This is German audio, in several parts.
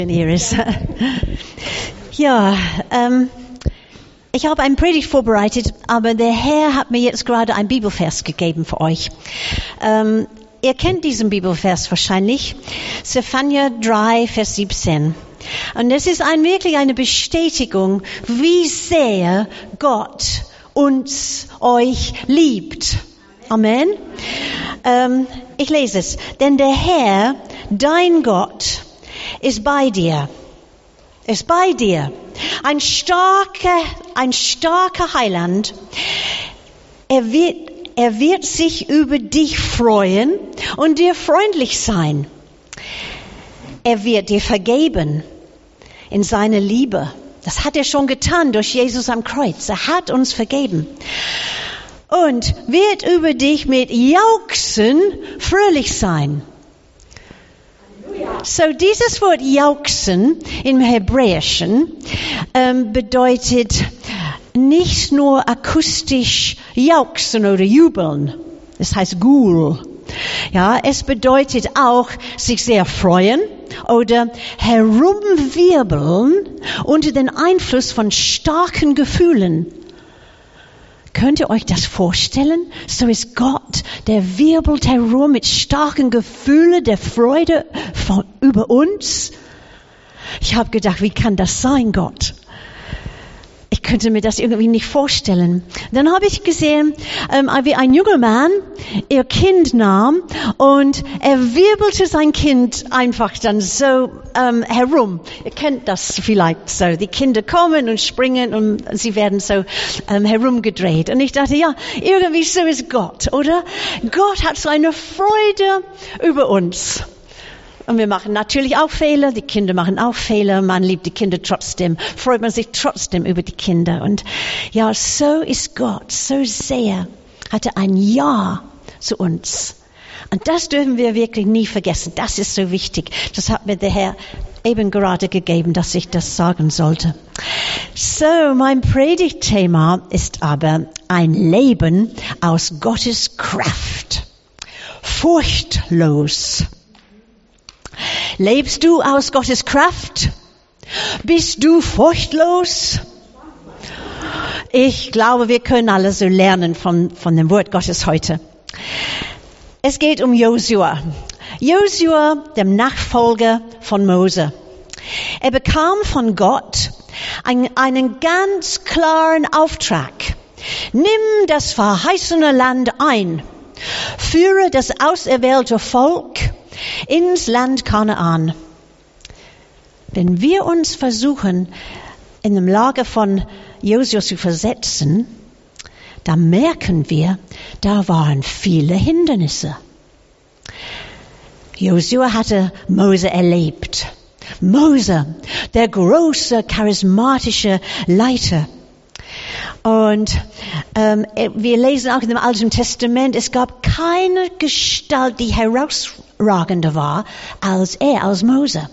Iris. Ja, ich habe eine Predigt vorbereitet, aber der Herr hat mir jetzt gerade einen Bibelvers gegeben für euch. Ihr kennt diesen Bibelvers wahrscheinlich, Zephania 3, Vers 17. Und es ist wirklich eine Bestätigung, wie sehr Gott euch liebt. Amen. Ich lese es. Denn der Herr, dein Gott, ist bei dir. Ist bei dir. Ein starker Heiland. Er wird sich über dich freuen und dir freundlich sein. Er wird dir vergeben in seiner Liebe. Das hat er schon getan durch Jesus am Kreuz. Er hat uns vergeben. Und wird über dich mit Jauchzen fröhlich sein. So dieses Wort Jauchzen im Hebräischen bedeutet nicht nur akustisch jauchzen oder jubeln. Das heißt Gul. Ja, es bedeutet auch sich sehr freuen oder herumwirbeln unter den Einfluss von starken Gefühlen. Könnt ihr euch das vorstellen? So ist Gott, der wirbelt herum mit starken Gefühlen der Freude über uns. Ich habe gedacht, wie kann das sein, Gott? Ich könnte mir das irgendwie nicht vorstellen. Dann habe ich gesehen, wie ein junger Mann ihr Kind nahm und er wirbelte sein Kind einfach dann so herum. Ihr kennt das vielleicht so. Die Kinder kommen und springen und sie werden so herumgedreht. Und ich dachte, ja, irgendwie so ist Gott, oder? Gott hat so eine Freude über uns. Und wir machen natürlich auch Fehler, die Kinder machen auch Fehler, man liebt die Kinder trotzdem, freut man sich trotzdem über die Kinder. Und ja, so ist Gott, so sehr hat er ein Ja zu uns. Und das dürfen wir wirklich nie vergessen, das ist so wichtig. Das hat mir der Herr eben gerade gegeben, dass ich das sagen sollte. So, mein Predigtthema ist aber ein Leben aus Gottes Kraft. Furchtlos. Lebst du aus Gottes Kraft? Bist du furchtlos? Ich glaube, wir können alle so lernen von dem Wort Gottes heute. Es geht um Josua. Josua, dem Nachfolger von Mose. Er bekam von Gott einen ganz klaren Auftrag. Nimm das verheißene Land ein. Führe das auserwählte Volk ins Land Kanaan. Wenn wir uns versuchen, in dem Lager von Josua zu versetzen, dann merken wir, da waren viele Hindernisse. Josua hatte Mose erlebt. Mose, der große, charismatische Leiter. Und wir lesen auch in dem Alten Testament, es gab keine Gestalt, die herausragender war als Mose.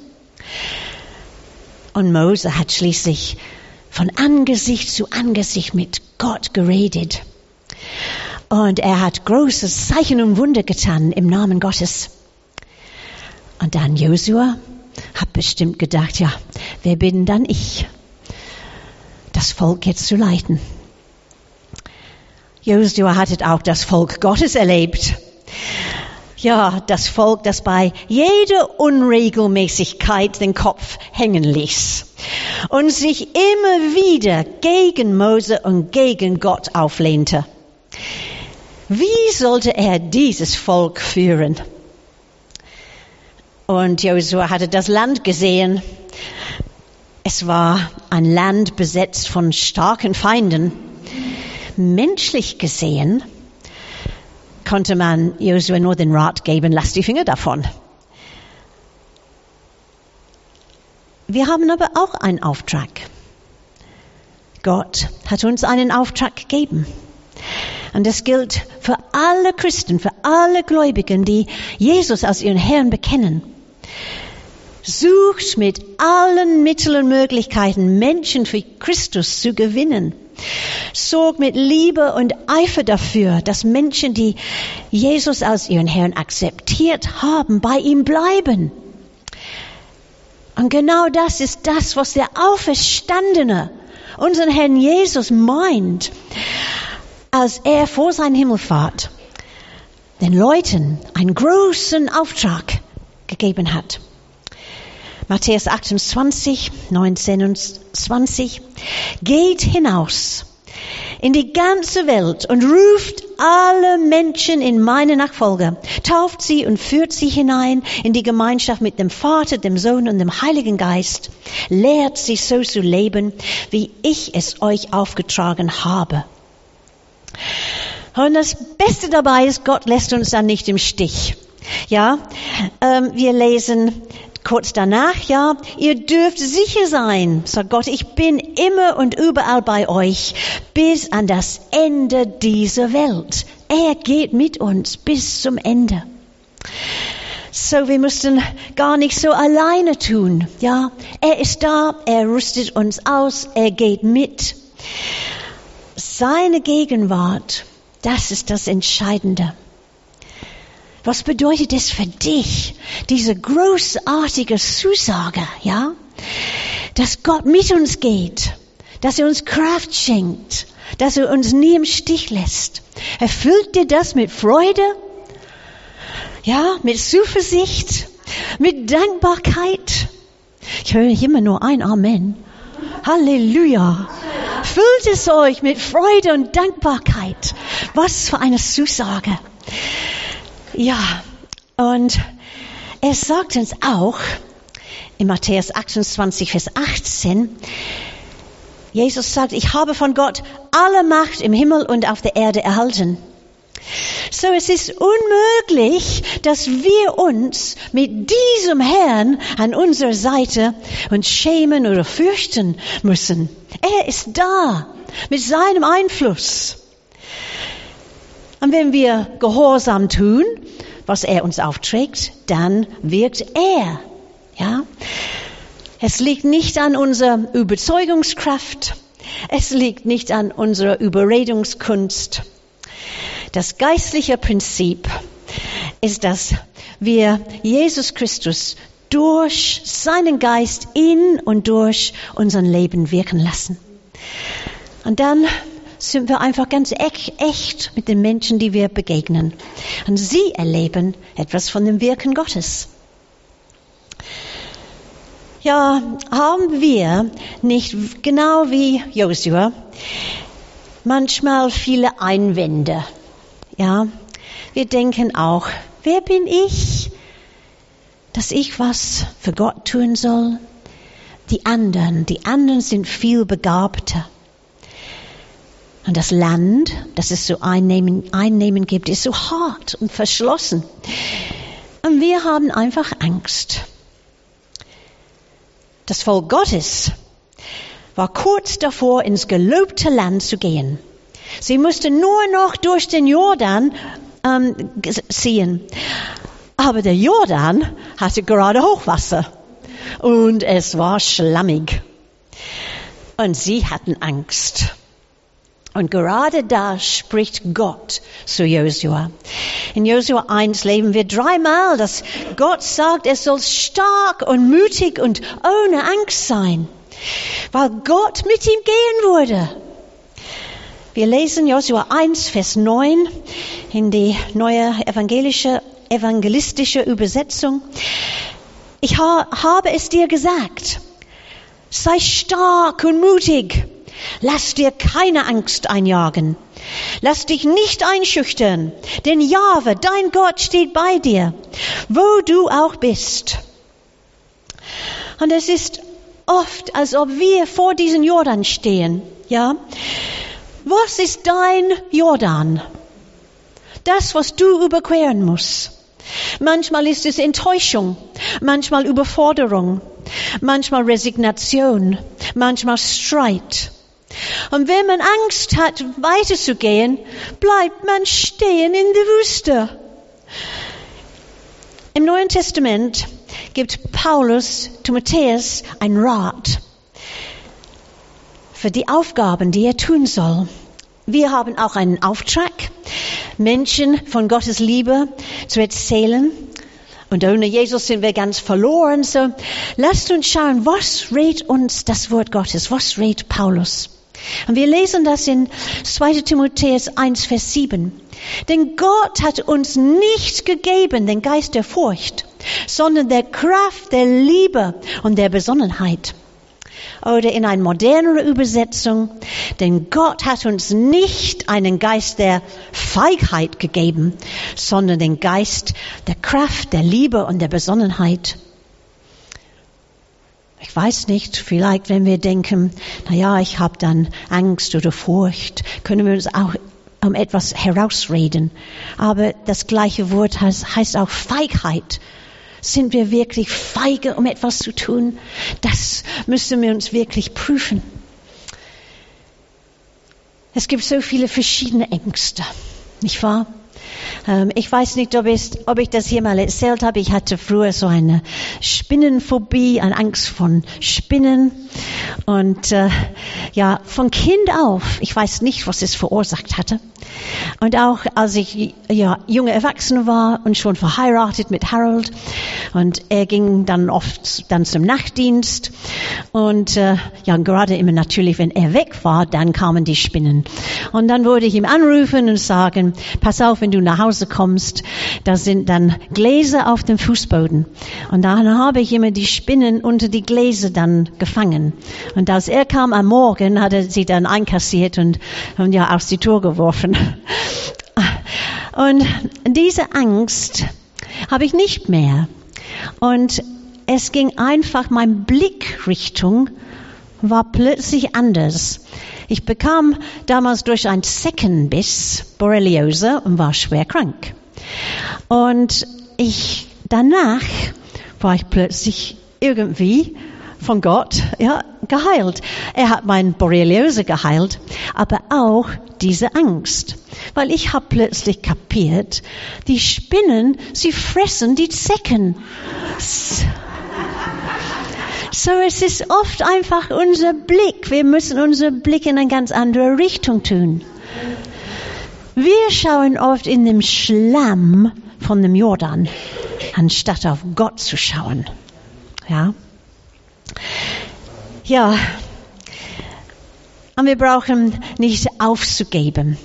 Und Mose hat schließlich von Angesicht zu Angesicht mit Gott geredet. Und er hat große Zeichen und Wunder getan im Namen Gottes. Und dann Josua hat bestimmt gedacht, ja, wer bin dann ich, das Volk jetzt zu leiten? Josua hatte auch das Volk Gottes erlebt. Ja, das Volk, das bei jeder Unregelmäßigkeit den Kopf hängen ließ und sich immer wieder gegen Mose und gegen Gott auflehnte. Wie sollte er dieses Volk führen? Und Josua hatte das Land gesehen. Es war ein Land besetzt von starken Feinden. Menschlich gesehen konnte man Josua nur den Rat geben, lass die Finger davon. Wir haben aber auch einen Auftrag. Gott hat uns einen Auftrag gegeben. Und das gilt für alle Christen, für alle Gläubigen, die Jesus als ihren Herrn bekennen. Sucht mit allen Mitteln und Möglichkeiten, Menschen für Christus zu gewinnen. Sorgt mit Liebe und Eifer dafür, dass Menschen, die Jesus als ihren Herrn akzeptiert haben, bei ihm bleiben. Und genau das ist das, was der Auferstandene, unseren Herrn Jesus, meint, als er vor seiner Himmelfahrt den Leuten einen großen Auftrag gegeben hat. Matthäus 28, 19 und 20. Geht hinaus in die ganze Welt und ruft alle Menschen in meine Nachfolge, tauft sie und führt sie hinein in die Gemeinschaft mit dem Vater, dem Sohn und dem Heiligen Geist, lehrt sie so zu leben, wie ich es euch aufgetragen habe. Und das Beste dabei ist, Gott lässt uns dann nicht im Stich. Ja, wir lesen kurz danach, ja, ihr dürft sicher sein, sagt Gott, ich bin immer und überall bei euch, bis an das Ende dieser Welt. Er geht mit uns bis zum Ende. So, wir müssen gar nicht so alleine tun, ja. Er ist da, er rüstet uns aus, er geht mit. Seine Gegenwart, das ist das Entscheidende. Was bedeutet es für dich, diese großartige Zusage, ja? Dass Gott mit uns geht, dass er uns Kraft schenkt, dass er uns nie im Stich lässt. Erfüllt dir das mit Freude? Ja, mit Zuversicht, mit Dankbarkeit? Ich höre immer nur ein Amen. Halleluja. Füllt es euch mit Freude und Dankbarkeit. Was für eine Zusage. Ja, und er sagt uns auch in Matthäus 28, Vers 18, Jesus sagt, ich habe von Gott alle Macht im Himmel und auf der Erde erhalten. So, es ist unmöglich, dass wir uns mit diesem Herrn an unserer Seite uns schämen oder fürchten müssen. Er ist da mit seinem Einfluss. Und wenn wir Gehorsam tun, was er uns aufträgt, dann wirkt er. Ja? Es liegt nicht an unserer Überzeugungskraft. Es liegt nicht an unserer Überredungskunst. Das geistliche Prinzip ist, dass wir Jesus Christus durch seinen Geist in und durch unser Leben wirken lassen. Und dann sind wir einfach ganz echt mit den Menschen, die wir begegnen. Und sie erleben etwas von dem Wirken Gottes. Ja, haben wir nicht, genau wie Josua, manchmal viele Einwände. Ja, wir denken auch, wer bin ich, dass ich was für Gott tun soll? Die anderen sind viel begabter. Und das Land, das es zu einnehmen gibt, ist so hart und verschlossen. Und wir haben einfach Angst. Das Volk Gottes war kurz davor, ins gelobte Land zu gehen. Sie mussten nur noch durch den Jordan ziehen. Aber der Jordan hatte gerade Hochwasser. Und es war schlammig. Und sie hatten Angst. Und gerade da spricht Gott zu Josua. In Josua 1 lesen wir 3-mal, dass Gott sagt, er soll stark und mutig und ohne Angst sein, weil Gott mit ihm gehen würde. Wir lesen Josua 1, Vers 9 in die neue evangelistische Übersetzung. Ich habe es dir gesagt, sei stark und mutig. Lass dir keine Angst einjagen. Lass dich nicht einschüchtern, denn Jahwe, dein Gott, steht bei dir, wo du auch bist. Und es ist oft, als ob wir vor diesem Jordan stehen. Ja? Was ist dein Jordan? Das, was du überqueren musst. Manchmal ist es Enttäuschung, manchmal Überforderung, manchmal Resignation, manchmal Streit. Und wenn man Angst hat, weiterzugehen, bleibt man stehen in der Wüste. Im Neuen Testament gibt Paulus Timotheus einen Rat für die Aufgaben, die er tun soll. Wir haben auch einen Auftrag, Menschen von Gottes Liebe zu erzählen Und ohne Jesus sind wir ganz verloren. So, lasst uns schauen, was rät uns das Wort Gottes? Was rät Paulus? Und wir lesen das in 2. Timotheus 1, Vers 7. Denn Gott hat uns nicht gegeben den Geist der Furcht, sondern der Kraft, der Liebe und der Besonnenheit. Oder in einer moderneren Übersetzung, denn Gott hat uns nicht einen Geist der Feigheit gegeben, sondern den Geist der Kraft, der Liebe und der Besonnenheit. Ich weiß nicht, vielleicht wenn wir denken, ich habe dann Angst oder Furcht, können wir uns auch um etwas herausreden. Aber das gleiche Wort heißt auch Feigheit. Sind wir wirklich feige, um etwas zu tun? Das müssen wir uns wirklich prüfen. Es gibt so viele verschiedene Ängste, nicht wahr? Ich weiß nicht, ob ich das hier mal erzählt habe. Ich hatte früher so eine Spinnenphobie, eine Angst von Spinnen. Und von Kind auf, ich weiß nicht, was es verursacht hatte. Und auch als ich junge Erwachsene war und schon verheiratet mit Harold. Und er ging dann oft zum Nachtdienst. Und gerade immer natürlich, wenn er weg war, dann kamen die Spinnen. Und dann würde ich ihm anrufen und sagen, pass auf, wenn du nach Hause kommst, da sind dann Gläser auf dem Fußboden. Und dann habe ich immer die Spinnen unter die Gläser dann gefangen. Und als er kam am Morgen, hat er sie dann einkassiert und aus die Tür geworfen. Und diese Angst habe ich nicht mehr. Und es ging einfach, meine Blickrichtung war plötzlich anders. Ich bekam damals durch einen Zeckenbiss Borreliose und war schwer krank. Und danach war ich plötzlich irgendwie von Gott geheilt. Er hat meine Borreliose geheilt, aber auch diese Angst. Weil ich habe plötzlich kapiert, die Spinnen, sie fressen die Zecken. So, es ist oft einfach unser Blick. Wir müssen unseren Blick in eine ganz andere Richtung tun. Wir schauen oft in den Schlamm von dem Jordan, anstatt auf Gott zu schauen. Ja. Und wir brauchen nicht aufzugeben.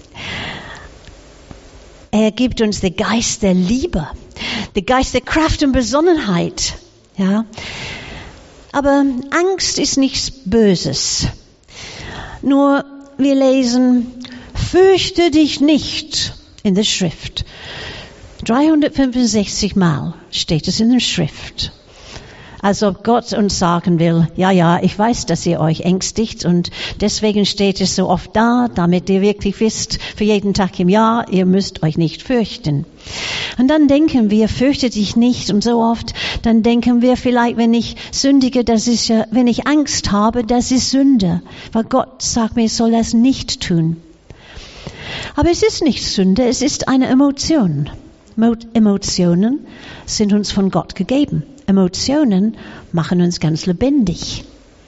Er gibt uns den Geist der Liebe, den Geist der Kraft und Besonnenheit. Ja. Aber Angst ist nichts Böses. Nur wir lesen, fürchte dich nicht in der Schrift. 365 Mal steht es in der Schrift. Als ob Gott uns sagen will, ich weiß, dass ihr euch ängstigt und deswegen steht es so oft da, damit ihr wirklich wisst, für jeden Tag im Jahr, ihr müsst euch nicht fürchten. Und dann denken wir, fürchte dich nicht und so oft, dann denken wir vielleicht, wenn ich sündige, wenn ich Angst habe, das ist Sünde. Weil Gott sagt mir, ich soll das nicht tun. Aber es ist nicht Sünde, es ist eine Emotion. Emotionen sind uns von Gott gegeben. Emotionen machen uns ganz lebendig.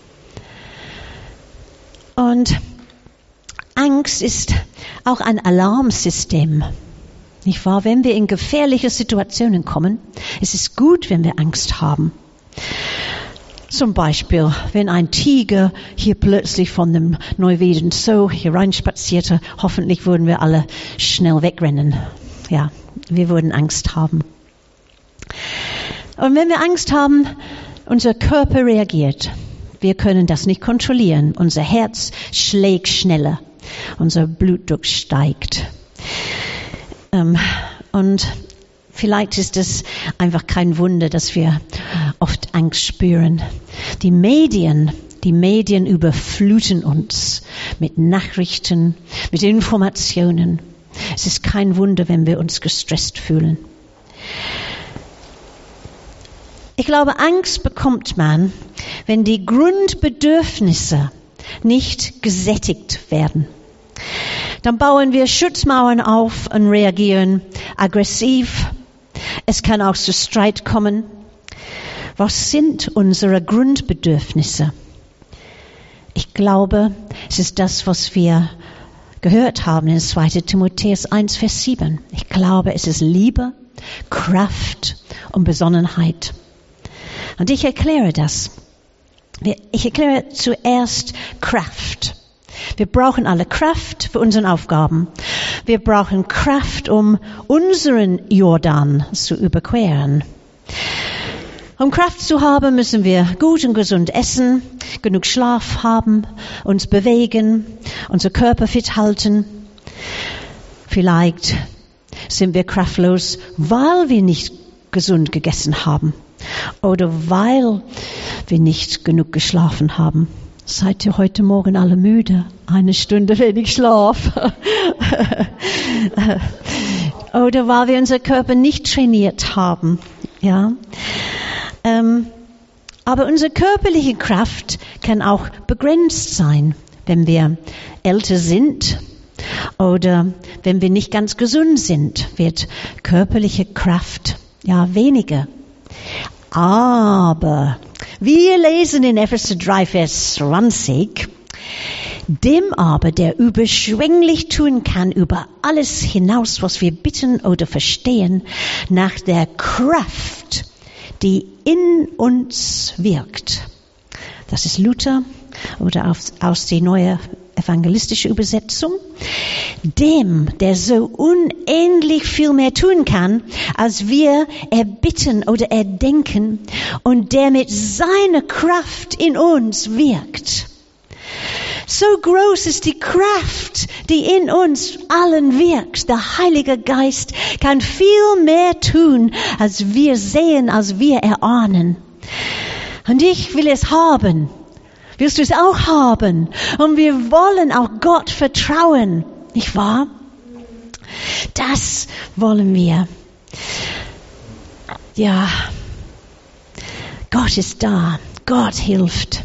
Und Angst ist auch ein Alarmsystem. Nicht wahr? Wenn wir in gefährliche Situationen kommen, es ist gut, wenn wir Angst haben. Zum Beispiel, wenn ein Tiger hier plötzlich von dem Neuwieden Zoo hier reinspazierte, hoffentlich würden wir alle schnell wegrennen. Ja, wir würden Angst haben. Und wenn wir Angst haben, unser Körper reagiert. Wir können das nicht kontrollieren. Unser Herz schlägt schneller. Unser Blutdruck steigt. Und vielleicht ist es einfach kein Wunder, dass wir oft Angst spüren. Die Medien überfluten uns mit Nachrichten, mit Informationen. Es ist kein Wunder, wenn wir uns gestresst fühlen. Ich glaube, Angst bekommt man, wenn die Grundbedürfnisse nicht gesättigt werden. Dann bauen wir Schutzmauern auf und reagieren aggressiv. Es kann auch zu Streit kommen. Was sind unsere Grundbedürfnisse? Ich glaube, es ist das, was wir gehört haben in 2. Timotheus 1, Vers 7. Ich glaube, es ist Liebe, Kraft und Besonnenheit. Und ich erkläre das. Ich erkläre zuerst Kraft. Wir brauchen alle Kraft für unsere Aufgaben. Wir brauchen Kraft, um unseren Jordan zu überqueren. Um Kraft zu haben, müssen wir gut und gesund essen, genug Schlaf haben, uns bewegen, unser Körper fit halten. Vielleicht sind wir kraftlos, weil wir nicht gesund gegessen haben oder weil wir nicht genug geschlafen haben. Seid ihr heute Morgen alle müde? 1 Stunde wenig Schlaf. Oder weil wir unseren Körper nicht trainiert haben. Ja. Aber unsere körperliche Kraft kann auch begrenzt sein, wenn wir älter sind oder wenn wir nicht ganz gesund sind, wird körperliche Kraft weniger. Aber wir lesen in Epheser 3, Vers 20, dem aber, der überschwänglich tun kann über alles hinaus, was wir bitten oder verstehen, nach der Kraft, die in uns wirkt. Das ist Luther oder aus der neuen evangelistischen Übersetzung. Dem, der so unendlich viel mehr tun kann, als wir erbitten oder erdenken und der mit seiner Kraft in uns wirkt. So groß ist die Kraft, die in uns allen wirkt. Der Heilige Geist kann viel mehr tun, als wir sehen, als wir erahnen. Und ich will es haben. Willst du es auch haben? Und wir wollen auch Gott vertrauen. Nicht wahr? Das wollen wir. Ja. Gott ist da. Gott hilft.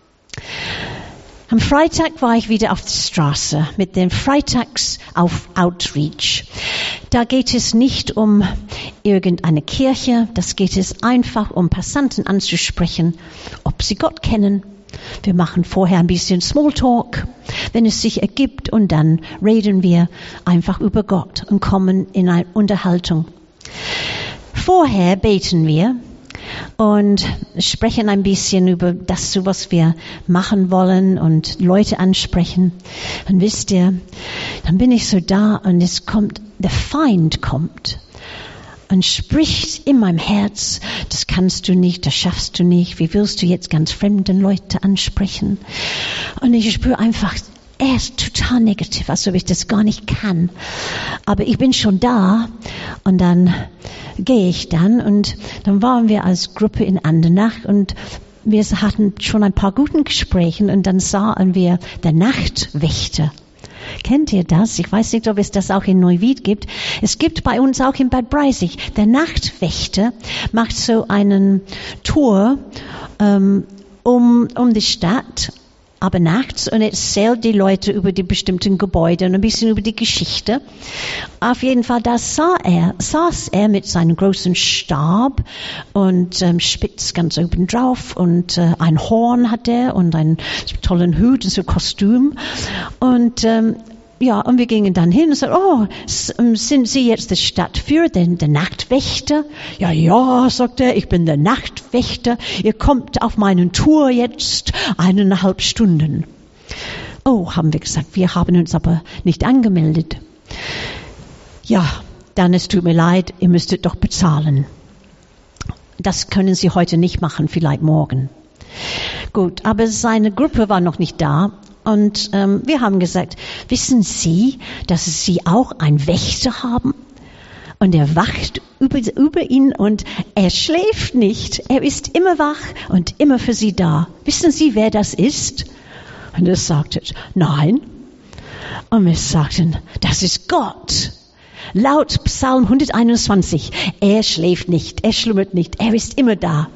Am Freitag war ich wieder auf der Straße mit dem Freitags-Outreach. Da geht es nicht um irgendeine Kirche, das geht es einfach um Passanten anzusprechen, ob sie Gott kennen. Wir machen vorher ein bisschen Smalltalk, wenn es sich ergibt, und dann reden wir einfach über Gott und kommen in eine Unterhaltung. Vorher beten wir und sprechen ein bisschen über das, was wir machen wollen und Leute ansprechen. Und wisst ihr, dann bin ich so da und der Feind kommt und spricht in meinem Herz, das kannst du nicht, das schaffst du nicht, wie willst du jetzt ganz fremde Leute ansprechen? Und ich spüre einfach, er ist total negativ, als ob ich das gar nicht kann. Aber ich bin schon da und dann gehe ich dann und dann waren wir als Gruppe in Andernach und wir hatten schon ein paar guten Gespräche und dann sahen wir der Nachtwächter. Kennt ihr das? Ich weiß nicht, ob es das auch in Neuwied gibt. Es gibt bei uns auch in Bad Breisig. Der Nachtwächter macht so einen Tour um die Stadt, aber nachts, und erzählt die Leute über die bestimmten Gebäude und ein bisschen über die Geschichte. Auf jeden Fall, da saß er mit seinem großen Stab und spitz ganz oben drauf und ein Horn hat er und einen tollen Hut und so Kostüm. Und und wir gingen dann hin und sagten, sind Sie jetzt der Stadtführer, der Nachtwächter? Ja, sagt er, ich bin der Nachtwächter. Ihr kommt auf meinen Tour jetzt 1,5 Stunden. Oh, haben wir gesagt, wir haben uns aber nicht angemeldet. Ja, dann es tut mir leid, ihr müsstet doch bezahlen. Das können Sie heute nicht machen, vielleicht morgen. Gut, aber seine Gruppe war noch nicht da. Und wir haben gesagt, wissen Sie, dass Sie auch einen Wächter haben? Und er wacht über ihn und er schläft nicht. Er ist immer wach und immer für Sie da. Wissen Sie, wer das ist? Und er sagte, nein. Und wir sagten, das ist Gott. Laut Psalm 121, er schläft nicht, er schlummert nicht, er ist immer da.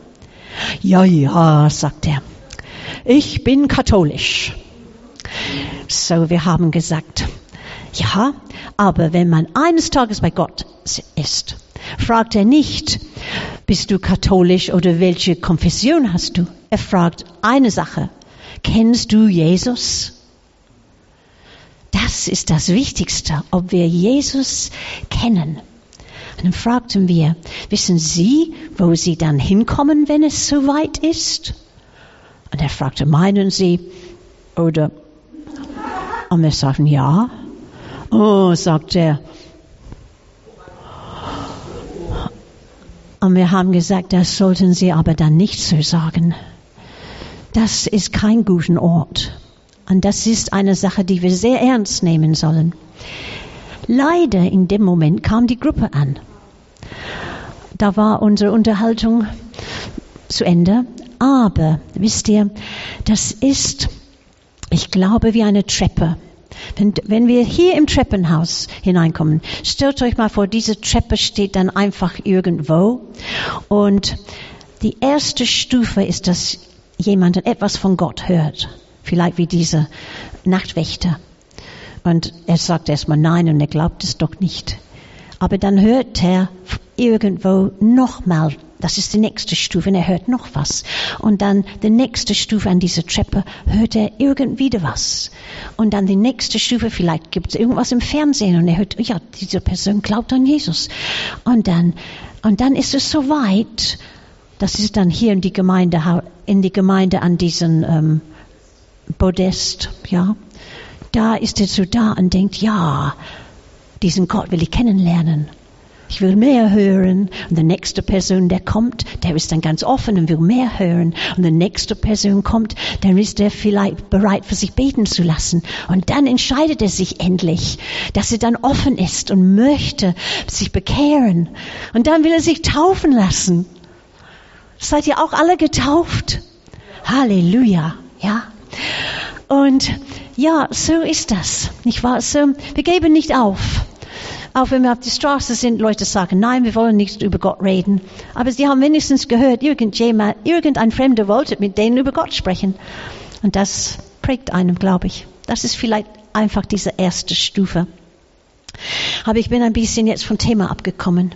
Ja, sagt er, ich bin katholisch. So, wir haben gesagt, ja, aber wenn man eines Tages bei Gott ist, fragt er nicht, bist du katholisch oder welche Konfession hast du? Er fragt eine Sache, kennst du Jesus? Das ist das Wichtigste, ob wir Jesus kennen. Und dann fragten wir, wissen Sie, wo Sie dann hinkommen, wenn es soweit ist? Und er fragte, meinen Sie? Oder? Und wir sagten, ja. Oh, sagt er. Und wir haben gesagt, das sollten Sie aber dann nicht so sagen. Das ist kein guter Ort. Und das ist eine Sache, die wir sehr ernst nehmen sollen. Leider in dem Moment kam die Gruppe an. Da war unsere Unterhaltung zu Ende. Aber, wisst ihr, das ist, ich glaube, wie eine Treppe. Wenn wir hier im Treppenhaus hineinkommen, stellt euch mal vor, diese Treppe steht dann einfach irgendwo. Und die erste Stufe ist, dass jemand etwas von Gott hört. Vielleicht wie dieser Nachtwächter. Und er sagt erstmal nein und er glaubt es doch nicht. Aber dann hört er irgendwo nochmal, das ist die nächste Stufe, und er hört noch was. Und dann die nächste Stufe an dieser Treppe hört er irgendwie was. Und dann die nächste Stufe, vielleicht gibt es irgendwas im Fernsehen und er hört, ja, diese Person glaubt an Jesus. Und dann ist es soweit, das ist dann hier in die Gemeinde an diesem Podest, ja. Da ist er so da und denkt, ja, diesen Gott will ich kennenlernen. Ich will mehr hören. Und die nächste Person, der kommt, der ist dann ganz offen und will mehr hören. Und die nächste Person kommt, dann ist er vielleicht bereit, für sich beten zu lassen. Und dann entscheidet er sich endlich, dass er dann offen ist und möchte sich bekehren. Und dann will er sich taufen lassen. Seid ihr auch alle getauft? Halleluja, ja. Und ja, so ist das, nicht wahr? So, wir geben nicht auf. Auch wenn wir auf der Straße sind, Leute sagen, nein, wir wollen nicht über Gott reden. Aber sie haben wenigstens gehört, irgendein Fremder wollte mit denen über Gott sprechen. Und das prägt einem, glaube ich. Das ist vielleicht einfach diese erste Stufe. Aber ich bin ein bisschen jetzt vom Thema abgekommen.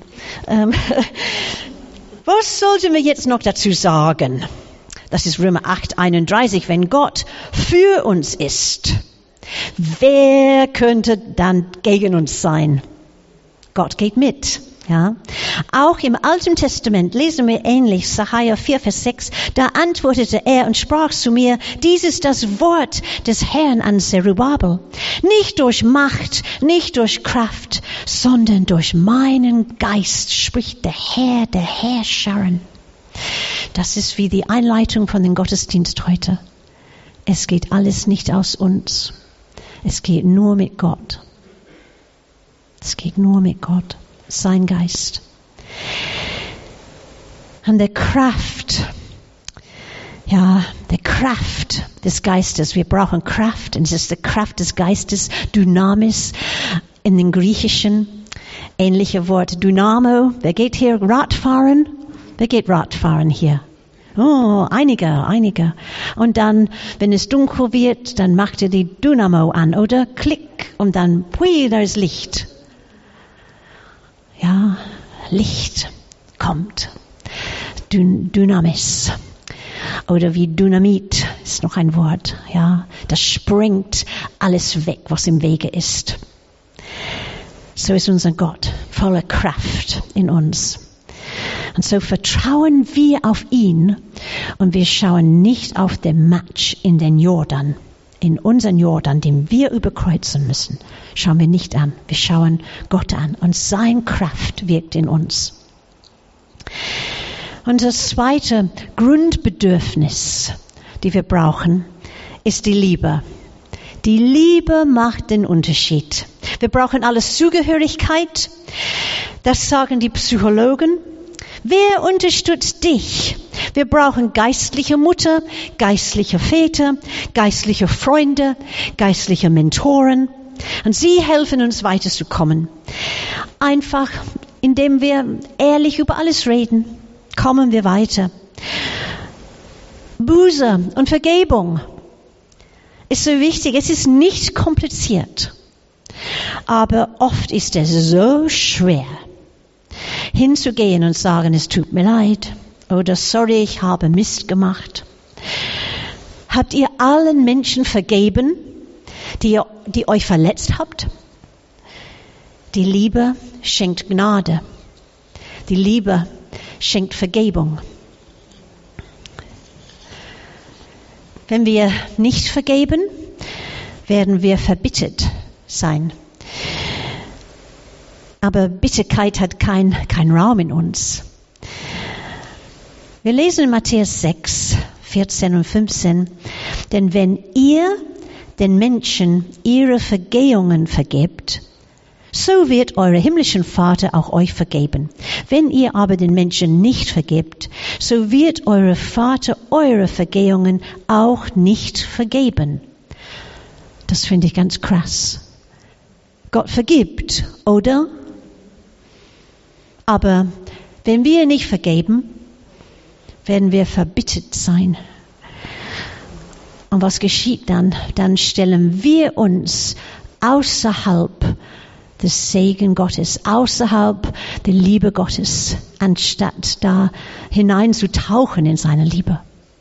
Was sollten wir jetzt noch dazu sagen? Das ist Römer 8:31. Wenn Gott für uns ist, wer könnte dann gegen uns sein? Gott geht mit. Ja. Auch im Alten Testament lesen wir ähnlich, Sacharja 4:6. Da antwortete er und sprach zu mir, dies ist das Wort des Herrn an Zerubabel. Nicht durch Macht, nicht durch Kraft, sondern durch meinen Geist, spricht der Herr, der Herrscher. Das ist wie die Einleitung von dem Gottesdienst heute. Es geht alles nicht aus uns. Es geht nur mit Gott. Es geht nur mit Gott. Sein Geist. Und der Kraft des Geistes. Wir brauchen Kraft. Und es ist die Kraft des Geistes, Dynamis in den Griechischen. Ähnliche Wort Dynamo. Wer geht hier Radfahren? Wer geht Radfahren hier? Oh, einige. Und dann, wenn es dunkel wird, dann macht ihr die Dynamo an, oder? Klick. Und dann, pui, da ist Licht. Ja, Licht kommt. Dynamis. Oder wie Dynamit ist noch ein Wort. Ja, das sprengt alles weg, was im Wege ist. So ist unser Gott, voller Kraft in uns. Und so vertrauen wir auf ihn und wir schauen nicht auf den Matsch in den Jordan, in unseren Jordan, den wir überkreuzen müssen. Schauen wir nicht an, wir schauen Gott an und seine Kraft wirkt in uns. Und das zweite Grundbedürfnis, die wir brauchen, ist die Liebe. Die Liebe macht den Unterschied. Wir brauchen alles Zugehörigkeit. Das sagen die Psychologen. Wer unterstützt dich? Wir brauchen geistliche Mutter, geistliche Väter, geistliche Freunde, geistliche Mentoren. Und sie helfen uns weiterzukommen. Einfach, indem wir ehrlich über alles reden, kommen wir weiter. Buße und Vergebung ist so wichtig. Es ist nicht kompliziert. Aber oft ist es so schwer, hinzugehen und sagen, es tut mir leid oder sorry, ich habe Mist gemacht. Habt ihr allen Menschen vergeben, die euch verletzt habt? Die Liebe schenkt Gnade. Die Liebe schenkt Vergebung. Wenn wir nicht vergeben, werden wir verbittert sein. Aber Bitterkeit hat kein Raum in uns. Wir lesen in Matthäus 6, 14 und 15, denn wenn ihr den Menschen ihre Vergehungen vergebt, so wird euer himmlischen Vater auch euch vergeben. Wenn ihr aber den Menschen nicht vergebt, so wird euer Vater eure Vergehungen auch nicht vergeben. Das finde ich ganz krass. Gott vergibt, oder? Aber wenn wir nicht vergeben, werden wir verbittert sein. Und was geschieht dann? Dann stellen wir uns außerhalb des Segen Gottes, außerhalb der Liebe Gottes, anstatt da hineinzutauchen in seine Liebe.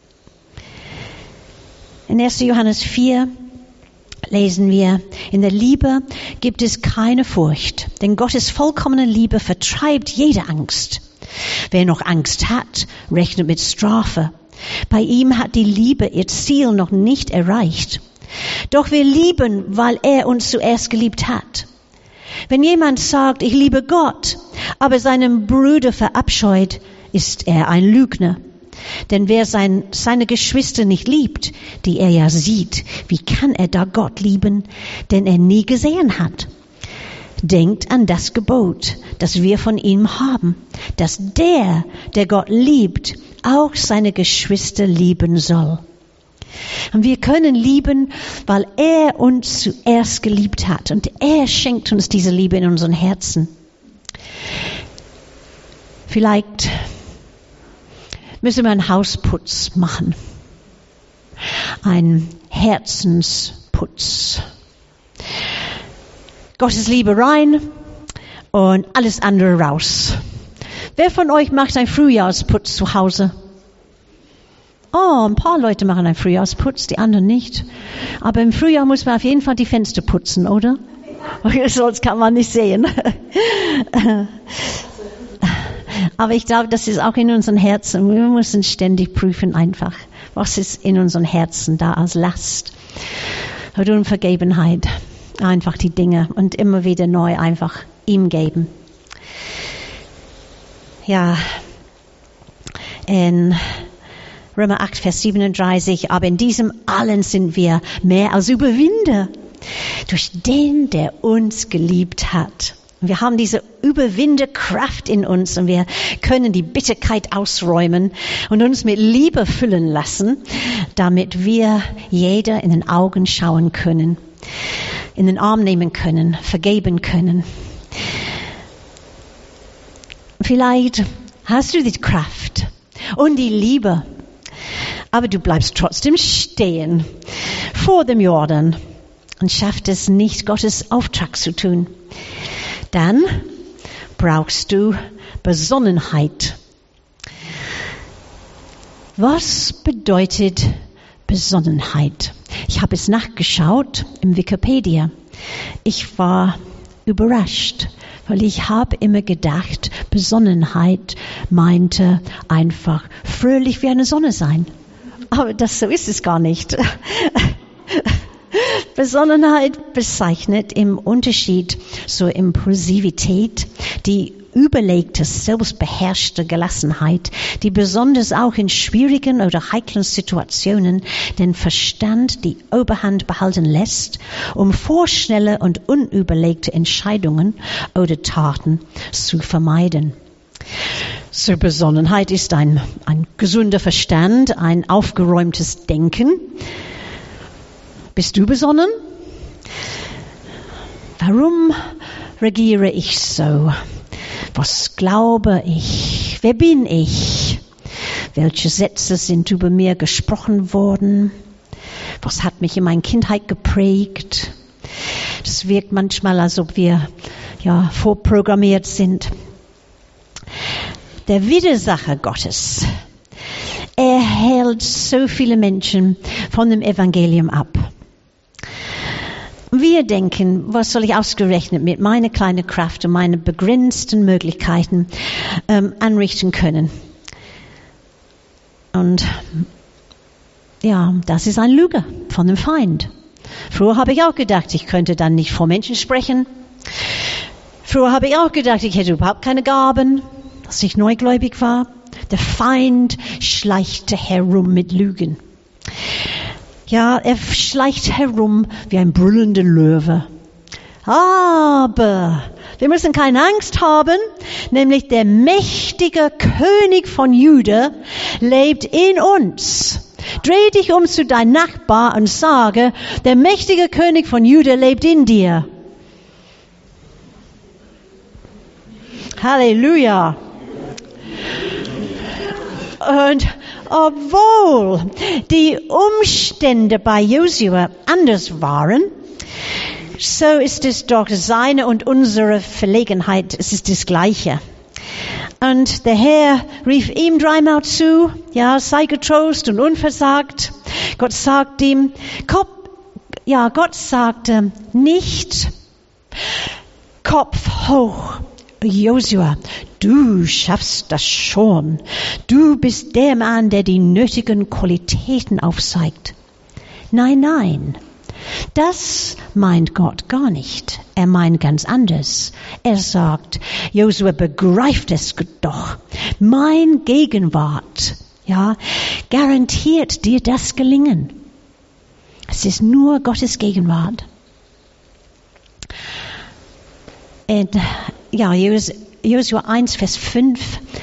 In 1. Johannes 4 lesen wir, in der Liebe gibt es keine Furcht, denn Gottes vollkommene Liebe vertreibt jede Angst. Wer noch Angst hat, rechnet mit Strafe. Bei ihm hat die Liebe ihr Ziel noch nicht erreicht. Doch wir lieben, weil er uns zuerst geliebt hat. Wenn jemand sagt, ich liebe Gott, aber seinen Bruder verabscheut, ist er ein Lügner. Denn wer seine Geschwister nicht liebt, die er ja sieht, wie kann er da Gott lieben, den er nie gesehen hat? Denkt an das Gebot, das wir von ihm haben, dass der Gott liebt, auch seine Geschwister lieben soll. Und wir können lieben, weil er uns zuerst geliebt hat. Und er schenkt uns diese Liebe in unseren Herzen. Vielleicht müssen wir einen Hausputz machen. Ein Herzensputz. Gottes Liebe rein und alles andere raus. Wer von euch macht einen Frühjahrsputz zu Hause? Oh, ein paar Leute machen einen Frühjahrsputz, die anderen nicht. Aber im Frühjahr muss man auf jeden Fall die Fenster putzen, oder? Sonst kann man nicht sehen. Aber ich glaube, das ist auch in unseren Herzen. Wir müssen ständig prüfen einfach, was ist in unseren Herzen da als Last oder Unvergebenheit. Einfach die Dinge und immer wieder neu einfach ihm geben. Ja, in Römer 8, Vers 37, aber in diesem allen sind wir mehr als Überwinder, durch den, der uns geliebt hat. Wir haben diese Überwinderkraft in uns und wir können die Bitterkeit ausräumen und uns mit Liebe füllen lassen, damit wir jeder in den Augen schauen können, in den Arm nehmen können, vergeben können. Vielleicht hast du die Kraft und die Liebe, aber du bleibst trotzdem stehen vor dem Jordan und schaffst es nicht, Gottes Auftrag zu tun. Dann brauchst du Besonnenheit. Was bedeutet Besonnenheit? Ich habe es nachgeschaut im Wikipedia. Ich war überrascht, weil ich habe immer gedacht, Besonnenheit meinte einfach fröhlich wie eine Sonne sein. Aber so ist es gar nicht. Besonnenheit bezeichnet im Unterschied zur Impulsivität die überlegte, selbstbeherrschte Gelassenheit, die besonders auch in schwierigen oder heiklen Situationen den Verstand die Oberhand behalten lässt, um vorschnelle und unüberlegte Entscheidungen oder Taten zu vermeiden. So Besonnenheit ist ein gesunder Verstand, ein aufgeräumtes Denken. Bist du besonnen? Warum regiere ich so? Was glaube ich? Wer bin ich? Welche Sätze sind über mir gesprochen worden? Was hat mich in meiner Kindheit geprägt? Das wirkt manchmal, als ob wir vorprogrammiert sind. Der Widersacher Gottes, er hält so viele Menschen von dem Evangelium ab. Wir denken, was soll ich ausgerechnet mit meiner kleinen Kraft und meinen begrenzten Möglichkeiten anrichten können. Und ja, das ist eine Lüge von dem Feind. Früher habe ich auch gedacht, ich könnte dann nicht vor Menschen sprechen. Früher habe ich auch gedacht, ich hätte überhaupt keine Gaben, dass ich neugläubig war. Der Feind schleichte herum mit Lügen. Ja, er schleicht herum wie ein brüllender Löwe. Aber wir müssen keine Angst haben, nämlich der mächtige König von Juda lebt in uns. Dreh dich um zu deinem Nachbar und sage, der mächtige König von Juda lebt in dir. Halleluja. Und obwohl die Umstände bei Josua anders waren, so ist es doch seine und unsere Verlegenheit, es ist das Gleiche. Und der Herr rief ihm dreimal zu, ja, sei getrost und unversagt. Gott sagt ihm, Gott sagte nicht, Kopf hoch, Josua, du schaffst das schon. Du bist der Mann, der die nötigen Qualitäten aufzeigt. Nein. Das meint Gott gar nicht. Er meint ganz anders. Er sagt, Josua, begreift es doch. Mein Gegenwart, ja, garantiert dir das Gelingen. Es ist nur Gottes Gegenwart. Und, ja, Josua 1, Vers 5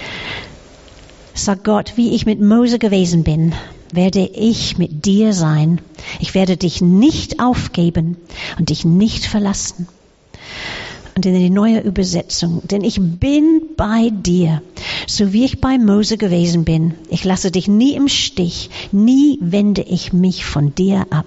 sagt Gott, wie ich mit Mose gewesen bin, werde ich mit dir sein. Ich werde dich nicht aufgeben und dich nicht verlassen. Und in die neue Übersetzung, denn ich bin bei dir, so wie ich bei Mose gewesen bin. Ich lasse dich nie im Stich, nie wende ich mich von dir ab.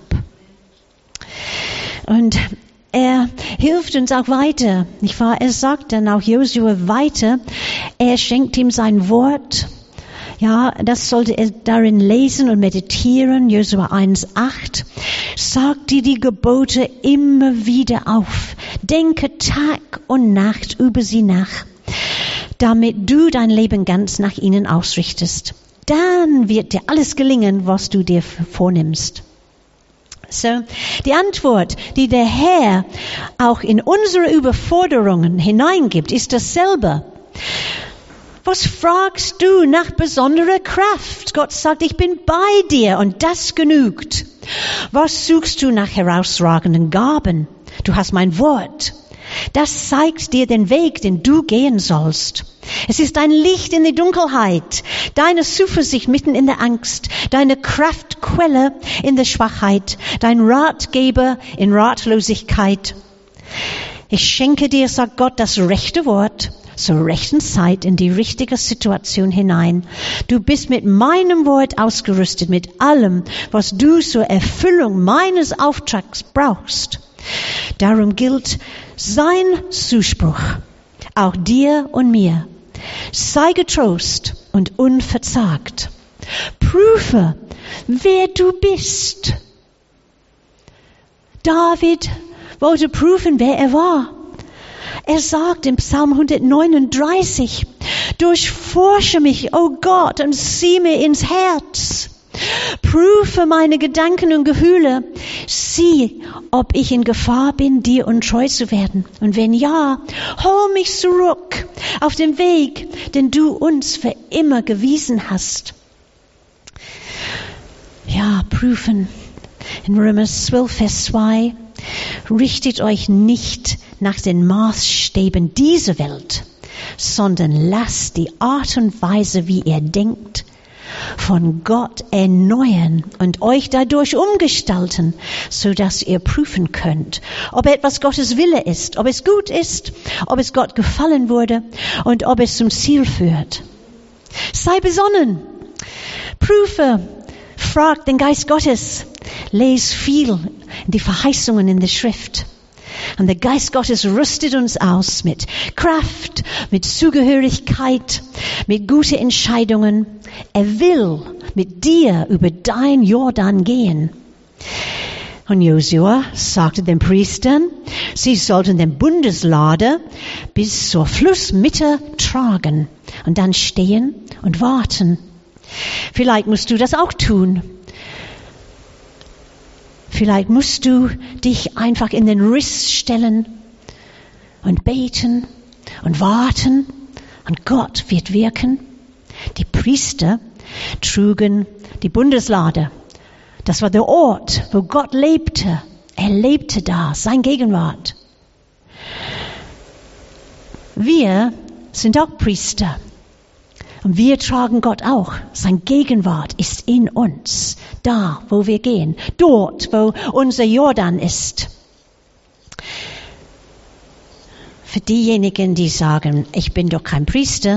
Und er hilft uns auch weiter, nicht wahr? Er sagt dann auch Josua weiter, er schenkt ihm sein Wort. Ja, das sollte er darin lesen und meditieren. Josua 1,8. Sag dir die Gebote immer wieder auf. Denke Tag und Nacht über sie nach, damit du dein Leben ganz nach ihnen ausrichtest. Dann wird dir alles gelingen, was du dir vornimmst. So, die Antwort, die der Herr auch in unsere Überforderungen hineingibt, ist dasselbe. Was fragst du nach besonderer Kraft? Gott sagt, ich bin bei dir und das genügt. Was suchst du nach herausragenden Gaben? Du hast mein Wort. Das zeigt dir den Weg, den du gehen sollst. Es ist ein Licht in die Dunkelheit, deine Zuversicht mitten in der Angst, deine Kraftquelle in der Schwachheit, dein Ratgeber in Ratlosigkeit. Ich schenke dir, sagt Gott, das rechte Wort zur rechten Zeit in die richtige Situation hinein. Du bist mit meinem Wort ausgerüstet, mit allem, was du zur Erfüllung meines Auftrags brauchst. Darum gilt sein Zuspruch, auch dir und mir. Sei getrost und unverzagt. Prüfe, wer du bist. David wollte prüfen, wer er war. Er sagt im Psalm 139, durchforsche mich, o Gott, und sieh mir ins Herz. Prüfe meine Gedanken und Gefühle. Sieh, ob ich in Gefahr bin, dir untreu zu werden. Und wenn ja, hol mich zurück auf den Weg, den du uns für immer gewiesen hast. Ja, prüfen. In Römer 12, Vers 2. Richtet euch nicht nach den Maßstäben dieser Welt, sondern lasst die Art und Weise, wie ihr denkt, von Gott erneuern und euch dadurch umgestalten, so dass ihr prüfen könnt, ob etwas Gottes Wille ist, ob es gut ist, ob es Gott gefallen wurde und ob es zum Ziel führt. Sei besonnen, prüfe, frag den Geist Gottes, lese viel die Verheißungen in der Schrift. Und der Geist Gottes rüstet uns aus mit Kraft, mit Zugehörigkeit, mit guten Entscheidungen. Er will mit dir über dein Jordan gehen. Und Josua sagte den Priestern, sie sollten den Bundeslade bis zur Flussmitte tragen und dann stehen und warten. Vielleicht musst du das auch tun. Vielleicht musst du dich einfach in den Riss stellen und beten und warten und Gott wird wirken. Die Priester trugen die Bundeslade. Das war der Ort, wo Gott lebte. Er lebte da, sein Gegenwart. Wir sind auch Priester. Und wir tragen Gott auch. Sein Gegenwart ist in uns, da, wo wir gehen, dort, wo unser Jordan ist. Für diejenigen, die sagen, ich bin doch kein Priester,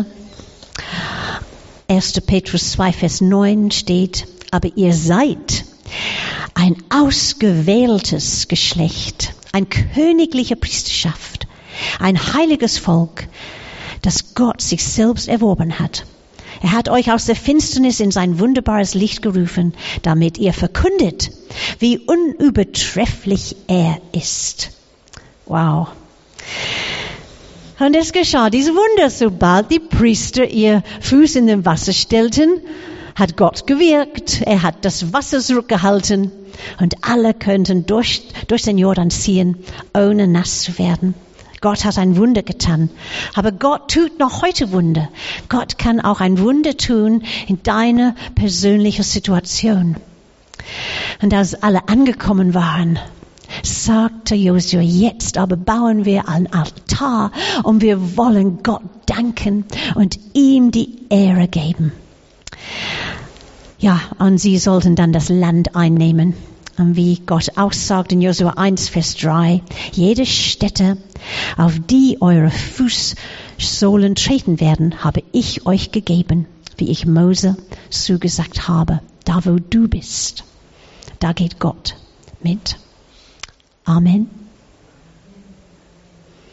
1. Petrus 2, Vers 9 steht, aber ihr seid ein ausgewähltes Geschlecht, eine königliche Priesterschaft, ein heiliges Volk, das Gott sich selbst erworben hat. Er hat euch aus der Finsternis in sein wunderbares Licht gerufen, damit ihr verkündet, wie unübertrefflich er ist. Wow. Und es geschah dieses Wunder, sobald die Priester ihr Fuß in den Wasser stellten, hat Gott gewirkt. Er hat das Wasser zurückgehalten und alle könnten durch den Jordan ziehen, ohne nass zu werden. Gott hat ein Wunder getan. Aber Gott tut noch heute Wunder. Gott kann auch ein Wunder tun in deiner persönlichen Situation. Und als alle angekommen waren, sagte Josua, jetzt aber bauen wir ein Altar und wir wollen Gott danken und ihm die Ehre geben. Ja, und sie sollten dann das Land einnehmen. Und wie Gott auch sagt in Josua 1, Vers 3, jede Stätte, auf die eure Fußsohlen treten werden, habe ich euch gegeben, wie ich Mose zugesagt habe. Da, wo du bist, da geht Gott mit. Amen.